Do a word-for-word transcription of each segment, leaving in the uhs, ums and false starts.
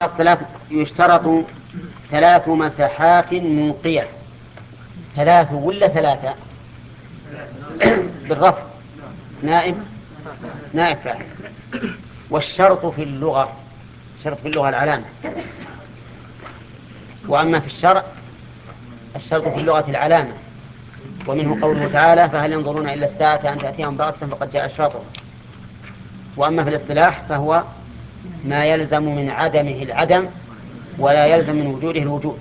ثلاث يشترط ثلاث مساحات منقية. ثلاث ولا ثلاثة؟ بالرفع نائب نائب فاعل. والشرط في اللغة، شرط في اللغة العلامة. وأما في الشرع الشرط في اللغة العلامة، ومنه قوله تعالى: فهل ينظرون إلا الساعة أن تأتيهم بغتة فقد جاء أشراطهم. وأما في الاصطلاح فهو ما يلزم من عدمه العدم ولا يلزم من وجوده الوجود.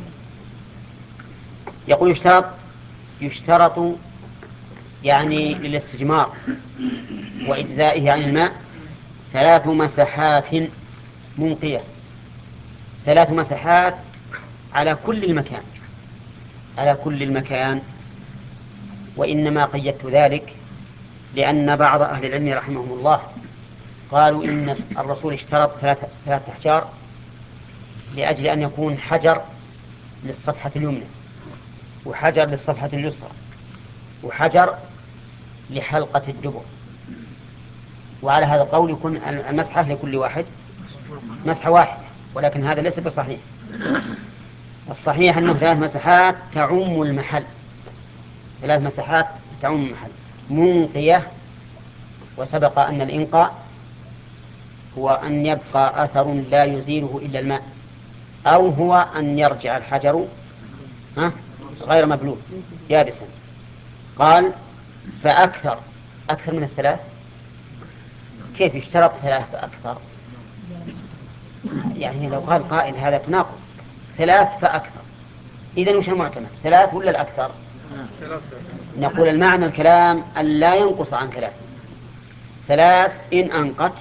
يقول يشترط يشترط يعني للاستجمار وإجزائه عن الماء ثلاث مساحات منقية. ثلاث مساحات على كل المكان، على كل المكان. وإنما قيدت ذلك لأن بعض أهل العلم رحمهم الله قالوا إن الرسول اشترط ثلاثة ثلاث أحجار لأجل أن يكون حجر للصفحة اليمنى، وحجر للصفحة اليسرى، وحجر لحلقة الدبر. وعلى هذا القول يكون المسحة لكل واحد مسحة واحدة، ولكن هذا ليس بصحيح. الصحيح أنه ثلاث مسحات تعم المحل، ثلاث مسحات تعم المحل منقية. وسبق أن الإنقاء هو أن يبقى أثر لا يزيله إلا الماء، أو هو أن يرجع الحجر غير مبلول يابسا. قال فأكثر أكثر من الثلاث. كيف يشترط ثلاث أكثر؟ يعني لو قال قائل هذا تناقض، ثلاث فأكثر، إذن وش المعتمد؟ ثلاث ولا الأكثر؟ نقول المعنى الكلام أن لا ينقص عن ثلاث. ثلاث إن أنقت،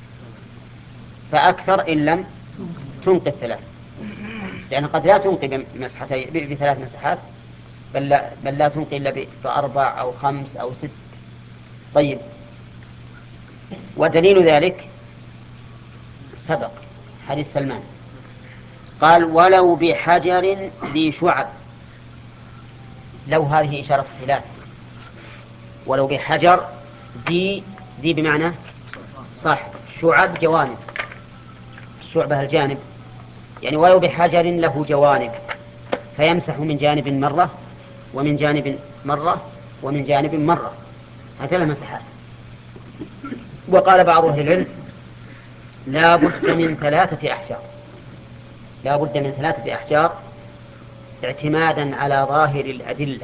فأكثر إن لم تنقذ ثلاث، لأن قد لا تنقذ بمسحتين بثلاث مسحات، بل لا, بل لا تنقذ إلا بأربع أو خمس أو ست. طيب، ودليل ذلك سبق حديث سلمان، قال ولو بحجر ذي شعب. لو هذه إشارة خلاف، ولو بحجر ذي ذي بمعنى صاحب، شعب جوانب، الشعبة الجانب، يعني ولو بحجر له جوانب فيمسح من جانب مرة ومن جانب مرة ومن جانب مرة، هذه مسحات. وقال بعض أهل العلم لا بد من ثلاثة أحجار، لا بد من ثلاثة أحجار اعتمادا على ظاهر الأدلة،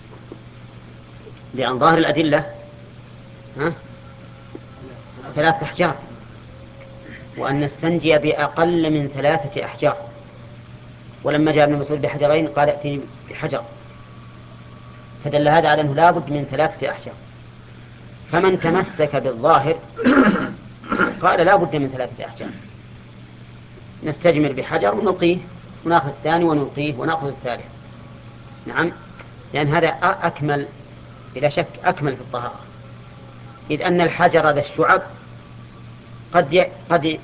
لأن ظاهر الأدلة ها؟ ثلاثة أحجار، وأن نستنجي بأقل من ثلاثة أحجار. ولما جاء ابن مسعود بحجرين قال ائتني بحجر، فدل هذا على أنه لا بد من ثلاثة أحجار. فمن تمسك بالظاهر قال لا بد من ثلاثة أحجار، نستجمر بحجر ونلقيه ونأخذ الثاني ونلقيه ونأخذ الثالث. نعم، لأن هذا أكمل بلا شك، أكمل في الطهارة، إذ أن الحجر ذا الشعب قد ي... قد ي...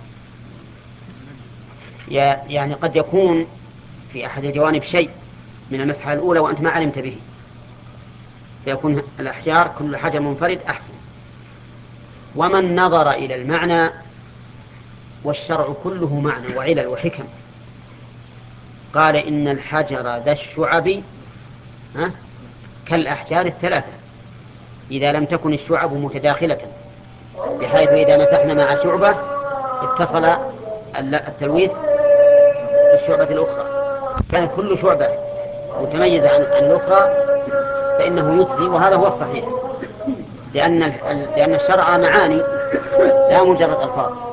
يعني قد يكون في أحد الجوانب شيء من المسحة الأولى وأنت ما علمت به، فيكون الأحجار كل حجر منفرد أحسن. ومن نظر إلى المعنى، والشرع كله معنى وعلل وحكم، قال إن الحجر ذا الشعب ها كالأحجار الثلاثة إذا لم تكن الشعب متداخلة، بحيث إذا مسحنا مع شعبة اتصل التلويث بالشعبة الأخرى، كانت كل شعبة متميزة عن الأخرى فإنه يجزي، وهذا هو الصحيح، لأن لأن الشرع معاني لا مجرد ألفاظ.